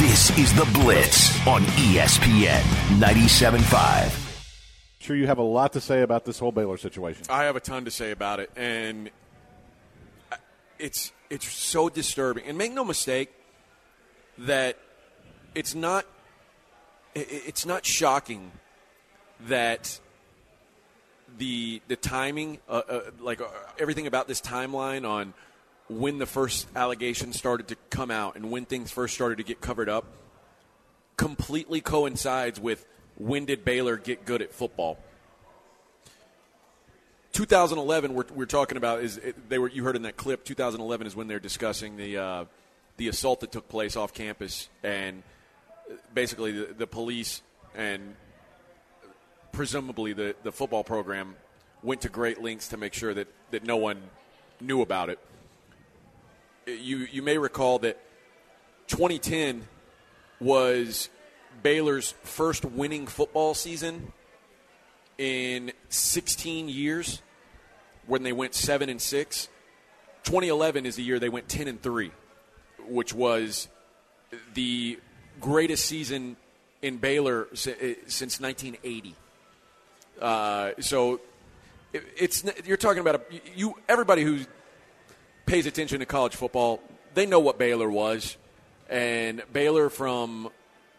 This is The Blitz on ESPN 97.5. Sure, you have a lot to say about this whole Baylor situation. I have a ton to say about it, and it's so disturbing. And make no mistake that it's not shocking that the timing, everything about this timeline on when the first allegations started to come out and when things first started to get covered up completely coincides with when did Baylor get good at football. 2011, we're talking about you heard in that clip. 2011 is when they're discussing the assault that took place off campus, and basically the police and presumably the football program went to great lengths to make sure that no one knew about it. You may recall that 2010 was Baylor's first winning football season in 16 years when they went 7-6. 2011 is the year they went 10-3, which was the greatest season in Baylor since 1980. So you're talking about everybody who pays attention to college football, they know what Baylor was. And Baylor went from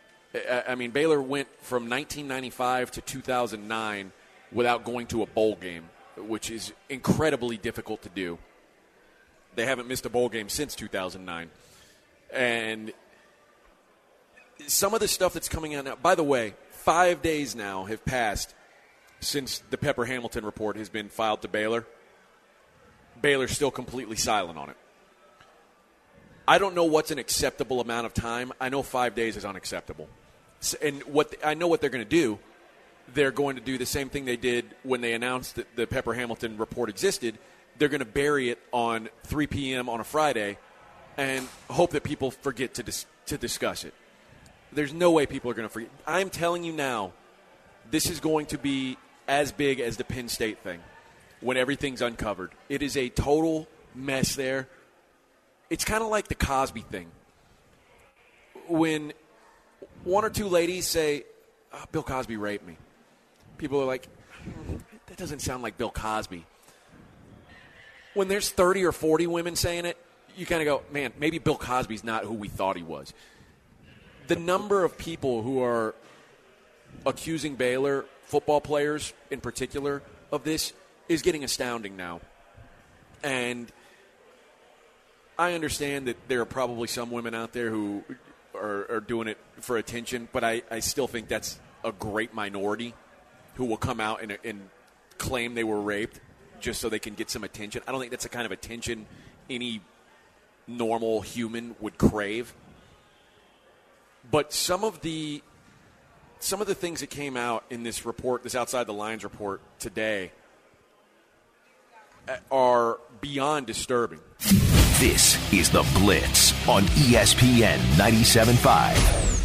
1995 to 2009 without going to a bowl game, which is incredibly difficult to do. They haven't missed a bowl game since 2009. And some of the stuff that's coming out now, by the way, 5 days now have passed since the Pepper Hamilton report has been filed to Baylor. Baylor's still completely silent on it. I don't know what's an acceptable amount of time. I know 5 days is unacceptable. And I know what they're going to do. They're going to do the same thing they did when they announced that the Pepper Hamilton report existed. They're going to bury it on 3 p.m. on a Friday and hope that people forget to discuss it. There's no way people are going to forget. I'm telling you now, this is going to be as big as the Penn State thing when everything's uncovered. It is a total mess there. It's kind of like the Cosby thing. When one or two ladies say, Bill Cosby raped me, people are like, that doesn't sound like Bill Cosby. When there's 30 or 40 women saying it, you kind of go, man, maybe Bill Cosby's not who we thought he was. The number of people who are accusing Baylor, football players in particular, of this is getting astounding now. And I understand that there are probably some women out there who are doing it for attention, but I still think that's a great minority who will come out and claim they were raped just so they can get some attention. I don't think that's the kind of attention any normal human would crave. But some of the things that came out in this report, this Outside the Lines report today, are beyond disturbing. This is The Blitz on ESPN 97.5.